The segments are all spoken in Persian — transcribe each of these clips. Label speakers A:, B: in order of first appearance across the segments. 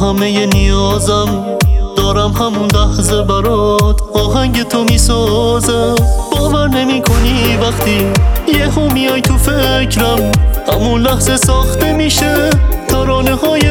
A: همه نیازم دارم همون لحظه برات آهنگ تو میسازم. باور نمی کنی وقتی یهو میای تو فکرم، همون لحظه ساخته میشه ترانه های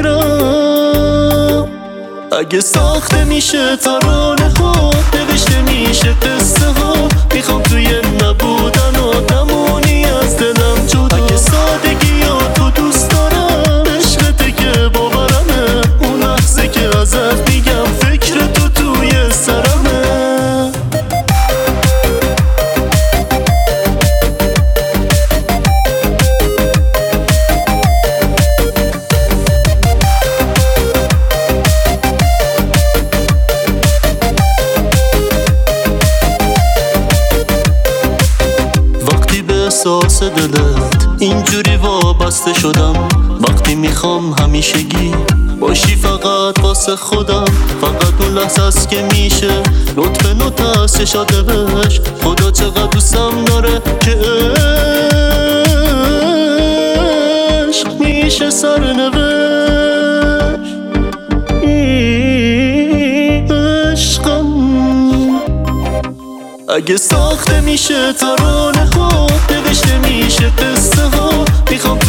A: بکرم. اگه ساخته میشه ترانه ها، نوشته میشه قصه ها، میخوام توی نبودن نمونی از دلم جدا. اگه سادگی ها تو دوست دارم، عشقته که باورمه، اون لحظه که ازت میگم فکر تو توی سرمه. احساس دلت اینجوری وابسته شدم، وقتی میخوام همیشگی باشی فقط واسه خودم. فقط اون لحظه است که میشه لطف نوت از چشات بهش، خدا چقدر دوستم داره که عشق میشه سرنوشت. عشقم اگه ساخته میشه ترانه ها، نوشته میشه قصه ها، میخوام